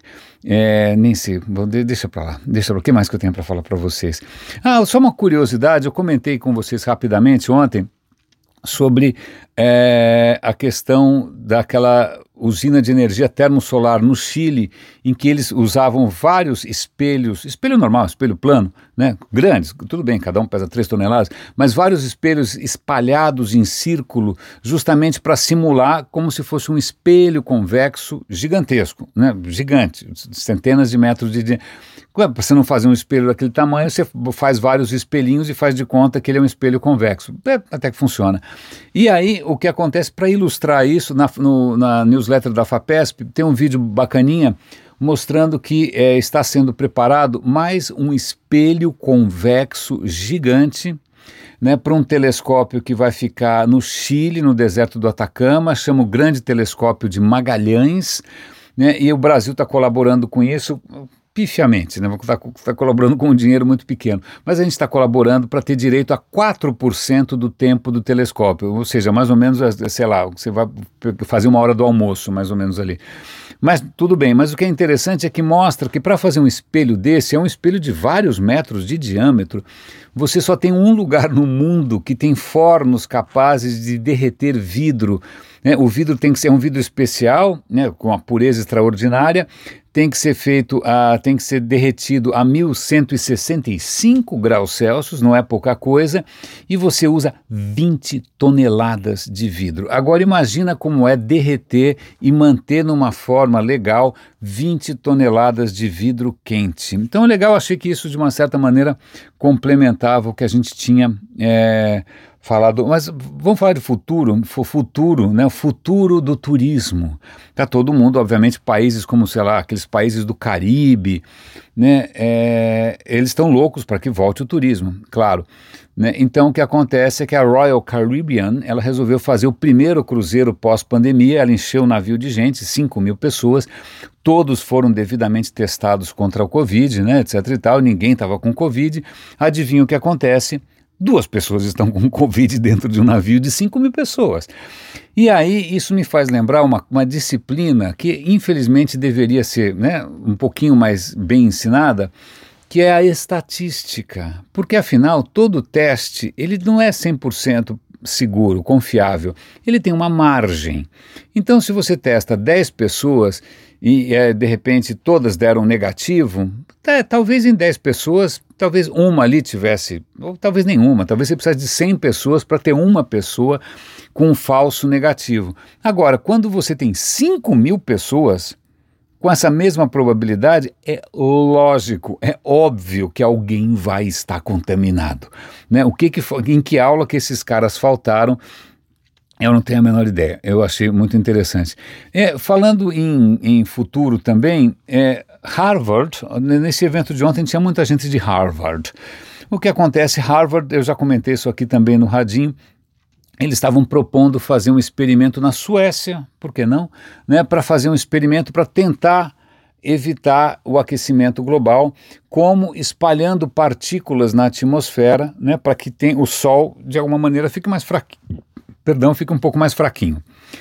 é, nem sei, deixa pra lá, deixa pra lá, o que mais que eu tenho para falar para vocês? Ah, só uma curiosidade, eu comentei com vocês rapidamente ontem sobre é, a questão daquela usina de energia termosolar no Chile, em que eles usavam vários espelhos, espelho normal, espelho plano, né, grandes, tudo bem, cada um pesa três toneladas, mas vários espelhos espalhados em círculo, justamente para simular como se fosse um espelho convexo gigantesco, né, gigante, centenas de metros de... Para você não fazer um espelho daquele tamanho, você faz vários espelhinhos e faz de conta que ele é um espelho convexo. É, até que funciona. E aí, o que acontece, para ilustrar isso, na, no, na newsletter da FAPESP, tem um vídeo bacaninha mostrando que é, está sendo preparado mais um espelho convexo gigante, né, para um telescópio que vai ficar no Chile, no deserto do Atacama, chama o Grande Telescópio de Magalhães, né, e o Brasil está colaborando com isso pifiamente, né? Está tá colaborando com um dinheiro muito pequeno, mas a gente está colaborando para ter direito a quatro por cento do tempo do telescópio, ou seja, mais ou menos, sei lá, você vai fazer uma hora do almoço, mais ou menos ali. Mas tudo bem, mas o que é interessante é que mostra que para fazer um espelho desse, é um espelho de vários metros de diâmetro, você só tem um lugar no mundo que tem fornos capazes de derreter vidro né? O vidro tem que ser um vidro especial, né, com uma pureza extraordinária, tem que ser feito, a, tem que ser derretido a mil cento e sessenta e cinco graus Celsius, não é pouca coisa, e você usa vinte toneladas de vidro. Agora imagina como é derreter e manter numa forma legal vinte toneladas de vidro quente. Então legal, achei que isso de uma certa maneira complementava o que a gente tinha é, falado, mas vamos falar de futuro, futuro, né, o futuro do turismo. Tá todo mundo, obviamente, países como, sei lá, aqueles países do Caribe, né, é, eles estão loucos para que volte o turismo, claro. Né? Então o que acontece é que a Royal Caribbean, ela resolveu fazer o primeiro cruzeiro pós-pandemia, ela encheu o navio de gente, cinco mil pessoas, todos foram devidamente testados contra o Covid, né, etc e tal, ninguém estava com Covid. Adivinha o que acontece? Duas pessoas estão com Covid dentro de um navio de cinco mil pessoas. E aí isso me faz lembrar uma, uma disciplina que infelizmente deveria ser, né, um pouquinho mais bem ensinada, que é a estatística. Porque afinal todo teste ele não é cem por cento seguro, confiável, ele tem uma margem. Então se você testa dez pessoas e é, de repente todas deram negativo, tá, talvez em dez pessoas, talvez uma ali tivesse, ou talvez nenhuma, talvez você precisasse de cem pessoas para ter uma pessoa com um falso negativo. Agora, quando você tem cinco mil pessoas com essa mesma probabilidade, é lógico, é óbvio que alguém vai estar contaminado. Né? O que que, em que aula que esses caras faltaram? Eu não tenho a menor ideia, eu achei muito interessante. É, falando em, em futuro também, é, Harvard, nesse evento de ontem tinha muita gente de Harvard. O que acontece, Harvard, eu já comentei isso aqui também no Radinho, eles estavam propondo fazer um experimento na Suécia, por que não? Né, para fazer um experimento para tentar evitar o aquecimento global, como espalhando partículas na atmosfera, né, para que tem, o Sol, de alguma maneira, fique mais fraquinho. Perdão, fica um pouco mais fraquinho.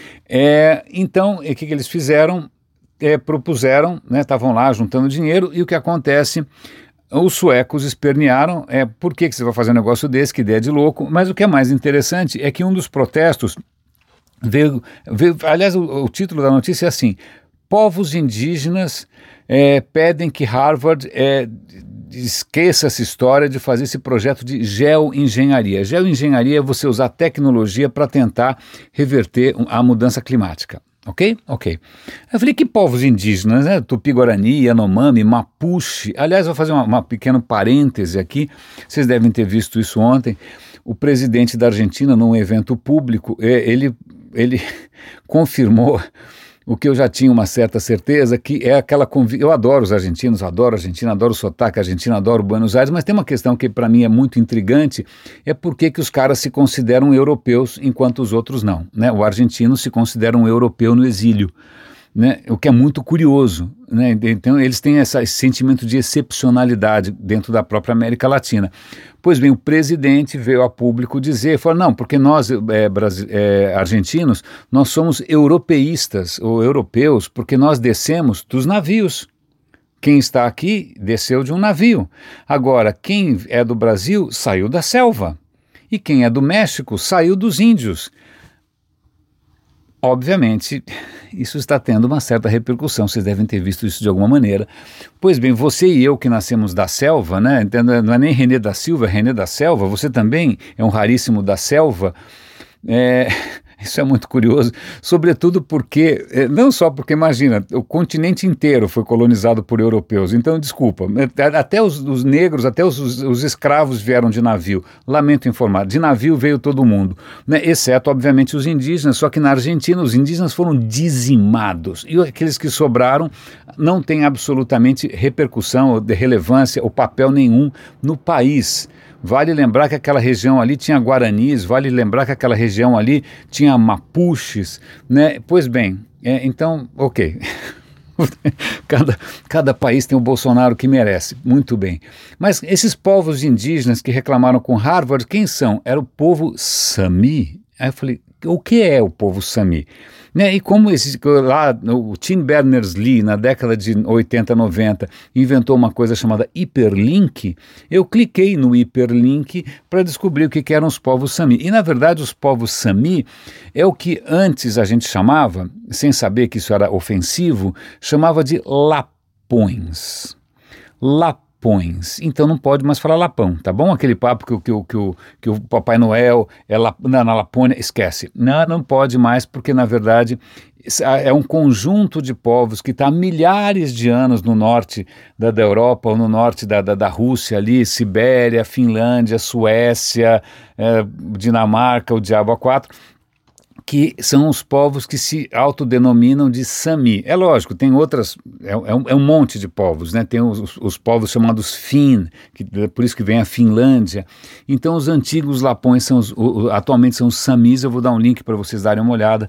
É, então, o que, que eles fizeram? É, propuseram, estavam né, lá juntando dinheiro, e o que acontece? Os suecos espernearam, é, por que, que você vai fazer um negócio desse, que ideia de louco? Mas o que é mais interessante é que um dos protestos veio, veio aliás, o, o título da notícia é assim, povos indígenas é, pedem que Harvard é, esqueça essa história de fazer esse projeto de geoengenharia. Geoengenharia é você usar tecnologia para tentar reverter a mudança climática. Ok? Ok. Eu falei, que povos indígenas, né? Tupi-Guarani, Yanomami, Mapuche. Aliás, vou fazer uma, uma pequena parêntese aqui. Vocês devem ter visto isso ontem. O presidente da Argentina, num evento público, ele, ele confirmou o que eu já tinha uma certa certeza, que é aquela convicção. Eu adoro os argentinos, adoro a Argentina, adoro o sotaque argentino, adoro Buenos Aires, mas tem uma questão que para mim é muito intrigante, é por que que os caras se consideram europeus enquanto os outros não, né? O argentino se considera um europeu no exílio, né? O que é muito curioso, né? Então eles têm essa, esse sentimento de excepcionalidade dentro da própria América Latina. Pois bem, o presidente veio a público dizer, falou, não, porque nós é, brasi- é, argentinos, nós somos europeístas ou europeus, porque nós descemos dos navios. Quem está aqui desceu de um navio. Agora, quem é do Brasil saiu da selva. E quem é do México saiu dos índios. Obviamente, isso está tendo uma certa repercussão, vocês devem ter visto isso de alguma maneira. Pois bem, você e eu que nascemos da selva, né? Não é nem René da Silva, é René da Selva, você também é um raríssimo da selva. É, isso é muito curioso, sobretudo porque, não só porque, imagina, o continente inteiro foi colonizado por europeus, então, desculpa, até os, os negros, até os, os escravos vieram de navio, lamento informar, de navio veio todo mundo, né? Exceto, obviamente, os indígenas, só que na Argentina os indígenas foram dizimados, e aqueles que sobraram não têm absolutamente repercussão, ou de relevância, ou papel nenhum no país. Vale lembrar que aquela região ali tinha guaranis, vale lembrar que aquela região ali tinha mapuches, né? Pois bem, é, então, ok. cada, cada país tem o Bolsonaro que merece, muito bem. Mas esses povos indígenas que reclamaram com Harvard, quem são? Era o povo Sami. Aí eu falei, o que é o povo Sami? Né? E como esse, lá o Tim Berners-Lee, na década de oitenta, noventa, inventou uma coisa chamada hiperlink, eu cliquei no hiperlink para descobrir o que, que eram os povos Sami. E, na verdade, os povos Sami é o que antes a gente chamava, sem saber que isso era ofensivo, chamava de lapões. Lapões. Então não pode mais falar Lapão, tá bom? Aquele papo que, que, que, que, que o Papai Noel é la, na, na Lapônia, esquece. Não, não pode mais, porque na verdade é um conjunto de povos que está há milhares de anos no norte da, da Europa ou no norte da, da, da Rússia ali, Sibéria, Finlândia, Suécia, é, Dinamarca, o diabo a quatro, que são os povos que se autodenominam de Sami. É lógico, tem outras, é, é, um, é um monte de povos, né? Tem os, os, os povos chamados Finn, que, por isso que vem a Finlândia. Então os antigos lapões são os, o, atualmente são os Samis, eu vou dar um link para vocês darem uma olhada.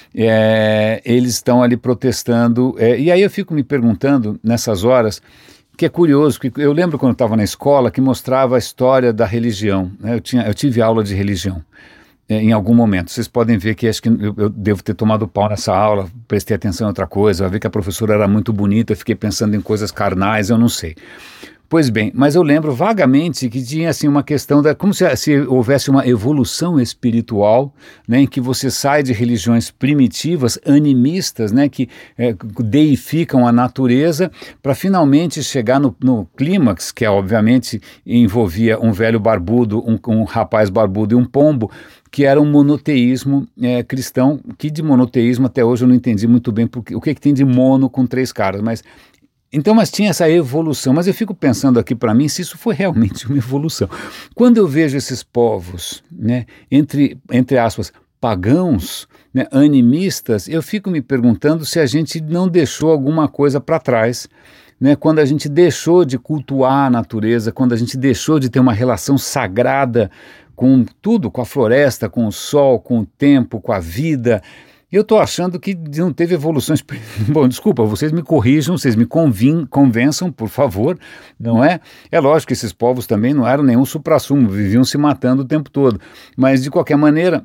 É, eles estão ali protestando, é, e aí eu fico me perguntando nessas horas, que é curioso, porque eu lembro quando eu estava na escola que mostrava a história da religião, né? eu, tinha, eu tive aula de religião. Em algum momento, vocês podem ver que acho que eu, eu devo ter tomado pau nessa aula, prestei atenção em outra coisa, ver que a professora era muito bonita, eu fiquei pensando em coisas carnais, eu não sei. Pois bem, mas eu lembro vagamente que tinha assim uma questão da, como se, se houvesse uma evolução espiritual, né, em que você sai de religiões primitivas, animistas, né, que é, deificam a natureza, para finalmente chegar no, no clímax, que é, obviamente envolvia um velho barbudo, um, um rapaz barbudo e um pombo, que era um monoteísmo é, cristão, que de monoteísmo até hoje eu não entendi muito bem porque, o que, que tem de mono com três caras, mas... Então, mas tinha essa evolução, mas eu fico pensando aqui para mim se isso foi realmente uma evolução. Quando eu vejo esses povos, né, entre, entre aspas, pagãos, né, animistas, eu fico me perguntando se a gente não deixou alguma coisa para trás, né, quando a gente deixou de cultuar a natureza, quando a gente deixou de ter uma relação sagrada com tudo, com a floresta, com o sol, com o tempo, com a vida. Eu estou achando que não teve evoluções. Bom, desculpa, vocês me corrijam, vocês me convin, convençam, por favor, não é? É lógico que esses povos também não eram nenhum suprassumo, viviam se matando o tempo todo. Mas, de qualquer maneira,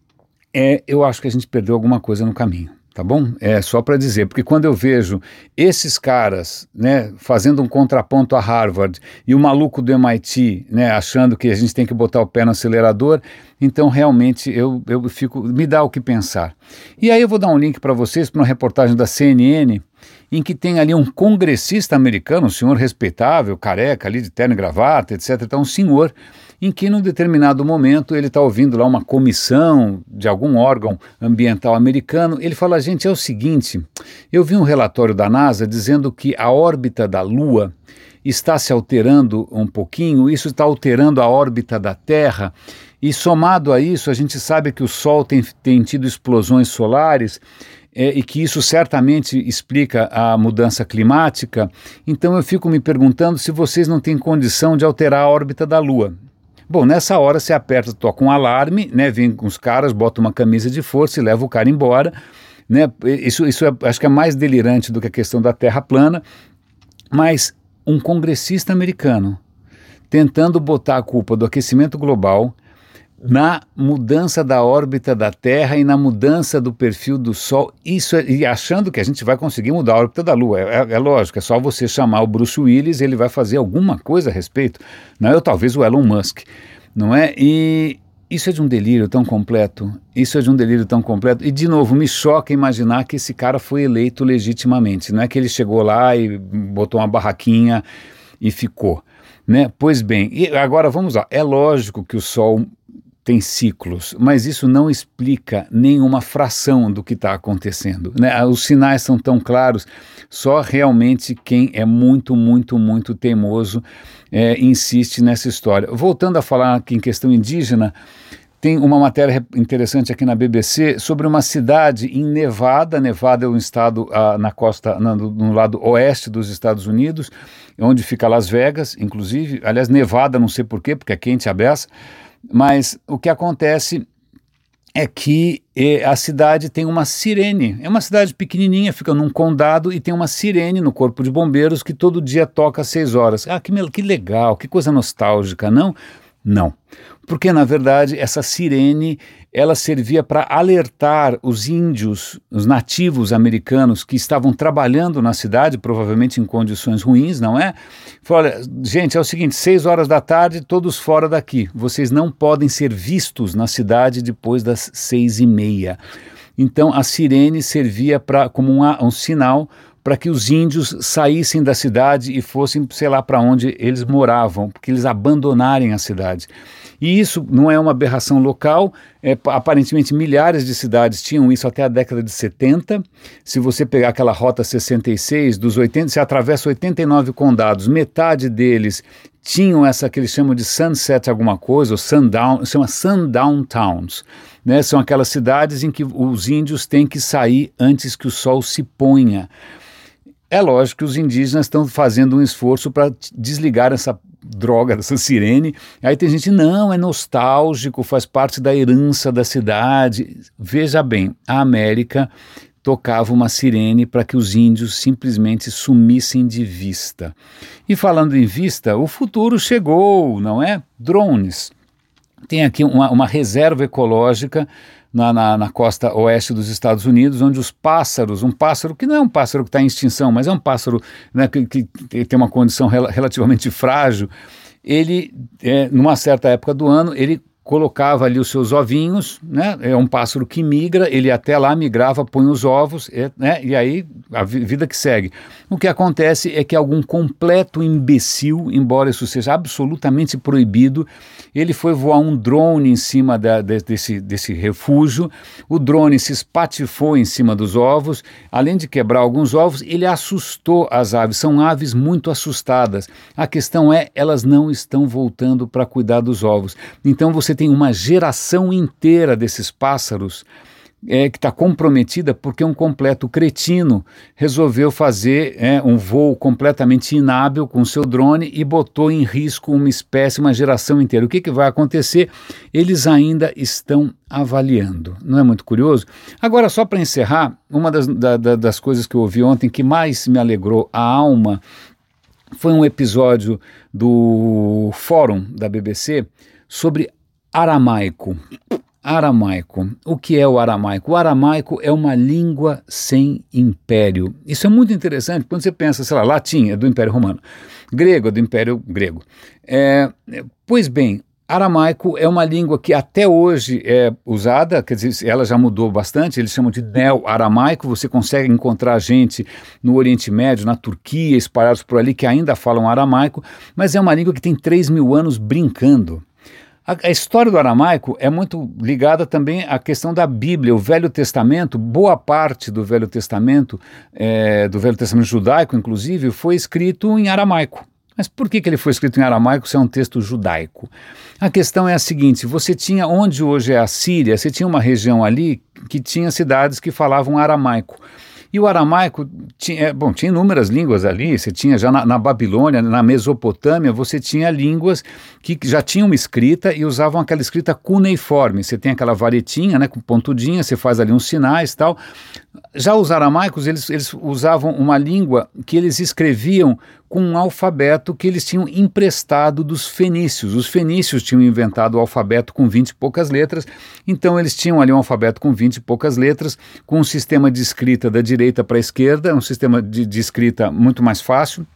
é, eu acho que a gente perdeu alguma coisa no caminho. Tá bom? É só para dizer, porque quando eu vejo esses caras, né, fazendo um contraponto a Harvard e o maluco do M I T, né, achando que a gente tem que botar o pé no acelerador, então realmente eu, eu fico, me dá o que pensar. E aí eu vou dar um link para vocês para uma reportagem da C N N, em que tem ali um congressista americano, um senhor respeitável, careca ali de terno e gravata, etcétera. Então um senhor em que num determinado momento ele está ouvindo lá uma comissão de algum órgão ambiental americano, ele fala, gente, é o seguinte, eu vi um relatório da NASA dizendo que a órbita da Lua está se alterando um pouquinho, isso está alterando a órbita da Terra, e somado a isso, a gente sabe que o Sol tem, tem tido explosões solares, É, e que isso certamente explica a mudança climática, então eu fico me perguntando se vocês não têm condição de alterar a órbita da Lua. Bom, nessa hora você aperta, toca um alarme, né, vem com os caras, bota uma camisa de força e leva o cara embora, né, isso, isso é, acho que é mais delirante do que a questão da Terra plana, mas um congressista americano tentando botar a culpa do aquecimento global na mudança da órbita da Terra e na mudança do perfil do Sol, isso é, e achando que a gente vai conseguir mudar a órbita da Lua. É, é, é lógico, é só você chamar o Bruce Willis, ele vai fazer alguma coisa a respeito, não é? Ou talvez o Elon Musk, não é? E isso é de um delírio tão completo, isso é de um delírio tão completo, e de novo, me choca imaginar que esse cara foi eleito legitimamente, não é que ele chegou lá e botou uma barraquinha e ficou, né? Pois bem, e agora vamos lá, é lógico que o Sol tem ciclos, mas isso não explica nenhuma fração do que está acontecendo, né? Os sinais são tão claros, só realmente quem é muito, muito, muito teimoso é, insiste nessa história. Voltando a falar aqui em questão indígena, tem uma matéria interessante aqui na B B C sobre uma cidade em Nevada. Nevada é um estado ah, na costa, no, no lado oeste dos Estados Unidos, onde fica Las Vegas, inclusive. Aliás, Nevada, não sei porquê, porque é quente a beça. Mas o que acontece é que eh, a cidade tem uma sirene, é uma cidade pequenininha, fica num condado e tem uma sirene no corpo de bombeiros que todo dia toca às seis horas. Ah, que, que legal, que coisa nostálgica, não? Não. Porque, na verdade, essa sirene, ela servia para alertar os índios, os nativos americanos que estavam trabalhando na cidade, provavelmente em condições ruins, não é? Falou, olha, gente, é o seguinte, seis horas da tarde, todos fora daqui. Vocês não podem ser vistos na cidade depois das seis e meia. Então, a sirene servia pra, como um, um sinal para que os índios saíssem da cidade e fossem, sei lá, para onde eles moravam, porque eles abandonarem a cidade. E isso não é uma aberração local, é, aparentemente milhares de cidades tinham isso até a década de setenta. Se você pegar aquela rota sessenta e seis, dos oitenta, você atravessa oitenta e nove condados, metade deles tinham essa que eles chamam de sunset alguma coisa, ou sundown, chama sundown towns, né? São aquelas cidades em que os índios têm que sair antes que o sol se ponha. É lógico que os indígenas estão fazendo um esforço para desligar essa droga, dessa sirene. Aí tem gente, não, é nostálgico, faz parte da herança da cidade. Veja bem, a América tocava uma sirene para que os índios simplesmente sumissem de vista. E falando em vista, o futuro chegou, não é? Drones. Tem aqui uma, uma reserva ecológica Na, na, na costa oeste dos Estados Unidos, onde os pássaros, um pássaro que não é um pássaro que está em extinção, mas é um pássaro, né, que, que tem uma condição rel relativamente frágil, ele, é, numa certa época do ano, ele colocava ali os seus ovinhos, né, é um pássaro que migra, ele até lá migrava, põe os ovos, é, né, e aí a vida que segue. O que acontece é que algum completo imbecil, embora isso seja absolutamente proibido, ele foi voar um drone em cima da, de, desse, desse refúgio, o drone se espatifou em cima dos ovos, além de quebrar alguns ovos, ele assustou as aves, são aves muito assustadas. A questão é, elas não estão voltando para cuidar dos ovos. Então você tem uma geração inteira desses pássaros É, que está comprometida porque um completo cretino resolveu fazer é, um voo completamente inábil com seu drone e botou em risco uma espécie, uma geração inteira. O que, que vai acontecer? Eles ainda estão avaliando. Não é muito curioso? Agora, só para encerrar, uma das, da, da, das coisas que eu ouvi ontem que mais me alegrou a alma foi um episódio do Fórum da B B C sobre aramaico. Aramaico. O que é o aramaico? O aramaico é uma língua sem império. Isso é muito interessante quando você pensa, sei lá, latim é do Império Romano, grego é do Império Grego. É, pois bem, aramaico é uma língua que até hoje é usada, quer dizer, ela já mudou bastante, eles chamam de neo-aramaico, você consegue encontrar gente no Oriente Médio, na Turquia, espalhados por ali que ainda falam aramaico, mas é uma língua que tem três mil anos brincando. A, a história do aramaico é muito ligada também à questão da Bíblia. O Velho Testamento, boa parte do Velho Testamento, é, do Velho Testamento judaico, inclusive, foi escrito em aramaico. Mas por que, que ele foi escrito em aramaico se é um texto judaico? A questão é a seguinte, você tinha, onde hoje é a Síria, você tinha uma região ali que tinha cidades que falavam aramaico. E o aramaico, tinha, bom, tinha inúmeras línguas ali, você tinha já na, na Babilônia, na Mesopotâmia, você tinha línguas que já tinham escrita e usavam aquela escrita cuneiforme, você tem aquela varetinha, né, com pontudinha, você faz ali uns sinais e tal. Já os aramaicos, eles, eles usavam uma língua que eles escreviam com um alfabeto que eles tinham emprestado dos fenícios. Os fenícios tinham inventado o alfabeto com vinte e poucas letras, então eles tinham ali um alfabeto com vinte e poucas letras, com um sistema de escrita da direita para a esquerda, um sistema de, de escrita muito mais fácil.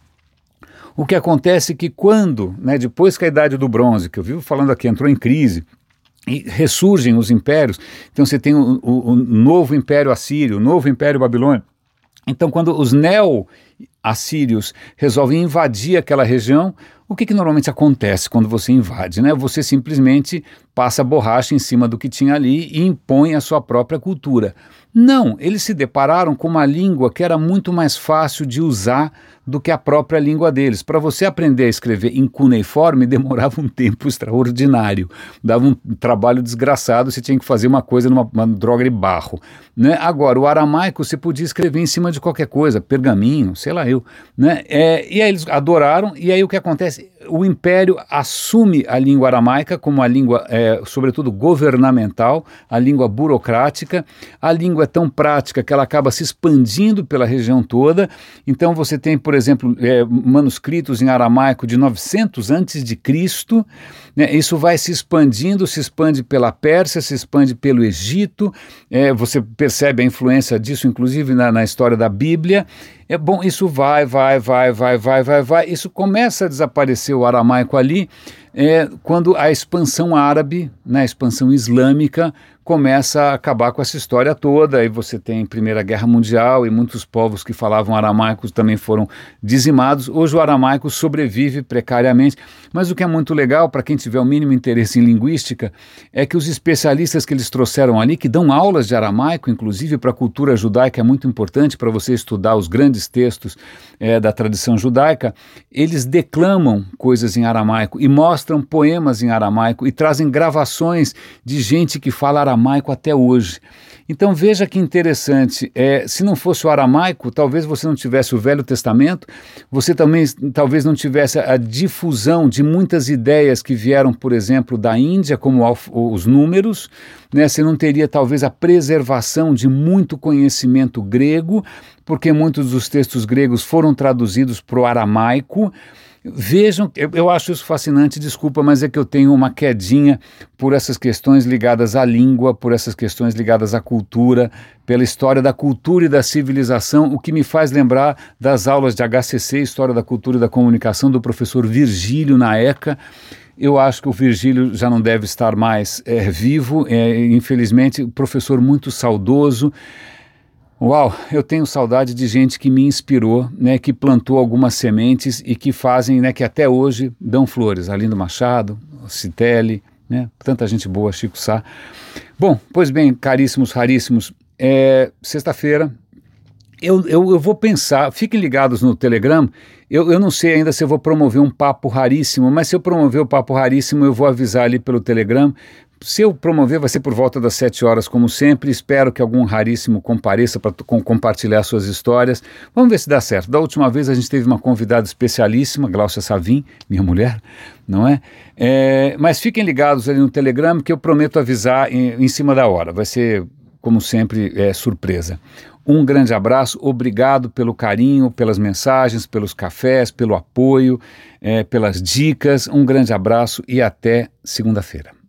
O que acontece é que quando, né, depois que a Idade do Bronze, que eu vivo falando aqui, entrou em crise, e ressurgem os impérios, então você tem o, o, o novo império assírio, o novo império babilônico. Então quando os neo-assírios resolvem invadir aquela região, o que, que normalmente acontece quando você invade, né? Você simplesmente passa borracha em cima do que tinha ali e impõe a sua própria cultura. Não, eles se depararam com uma língua que era muito mais fácil de usar do que a própria língua deles. Para você aprender a escrever em cuneiforme, demorava um tempo extraordinário, dava um trabalho desgraçado, você tinha que fazer uma coisa numa uma droga de barro, né? Agora, o aramaico você podia escrever em cima de qualquer coisa, pergaminho, sei lá eu, né? É, e aí eles adoraram, e aí o que acontece? o Império assume a língua aramaica como a língua, é, sobretudo, governamental, a língua burocrática. A língua é tão prática que ela acaba se expandindo pela região toda. Então você tem, por exemplo, é, manuscritos em aramaico de novecentos antes de Cristo, né? Isso vai se expandindo, se expande pela Pérsia, se expande pelo Egito. É, você percebe a influência disso, inclusive, na, na história da Bíblia. É bom, isso vai, vai, vai, vai, vai, vai, vai. Isso começa a desaparecer o aramaico ali, é, quando a expansão árabe, né, a expansão islâmica, começa a acabar com essa história toda. Aí você tem Primeira Guerra Mundial e muitos povos que falavam aramaico também foram dizimados. Hoje o aramaico sobrevive precariamente, mas o que é muito legal para quem tiver o mínimo interesse em linguística é que os especialistas que eles trouxeram ali, que dão aulas de aramaico, inclusive para a cultura judaica, é muito importante para você estudar os grandes textos é, da tradição judaica, eles declamam coisas em aramaico e mostram poemas em aramaico e trazem gravações de gente que fala aramaico até hoje. Então veja que interessante, é, se não fosse o aramaico, talvez você não tivesse o Velho Testamento, você também talvez não tivesse a difusão de muitas ideias que vieram, por exemplo, da Índia, como os números, né? Você não teria talvez a preservação de muito conhecimento grego, porque muitos dos textos gregos foram traduzidos para o aramaico. Vejam, eu, eu acho isso fascinante, desculpa, mas é que eu tenho uma quedinha por essas questões ligadas à língua, por essas questões ligadas à cultura, pela história da cultura e da civilização, o que me faz lembrar das aulas de H C C, História da Cultura e da Comunicação, do professor Virgílio na ECA. Eu acho que o Virgílio já não deve estar mais é, vivo, é, infelizmente, professor muito saudoso. Uau, eu tenho saudade de gente que me inspirou, né, que plantou algumas sementes e que fazem, né, que até hoje dão flores. Arlindo Machado, Citelli, né, tanta gente boa, Chico Sá. Bom, pois bem, caríssimos, raríssimos, é, sexta-feira eu, eu, eu vou pensar, fiquem ligados no Telegram, eu, eu não sei ainda se eu vou promover um papo raríssimo, mas se eu promover o papo raríssimo eu vou avisar ali pelo Telegram. Se eu promover vai ser por volta das sete horas, como sempre. Espero que algum raríssimo compareça para com, compartilhar suas histórias. Vamos ver se dá certo. Da última vez a gente teve uma convidada especialíssima, Gláucia Savim, minha mulher, não é? é? Mas fiquem ligados ali no Telegram que eu prometo avisar em, em cima da hora. Vai ser, como sempre, é, surpresa. Um grande abraço, obrigado pelo carinho, pelas mensagens, pelos cafés, pelo apoio, é, pelas dicas. Um grande abraço e até segunda-feira.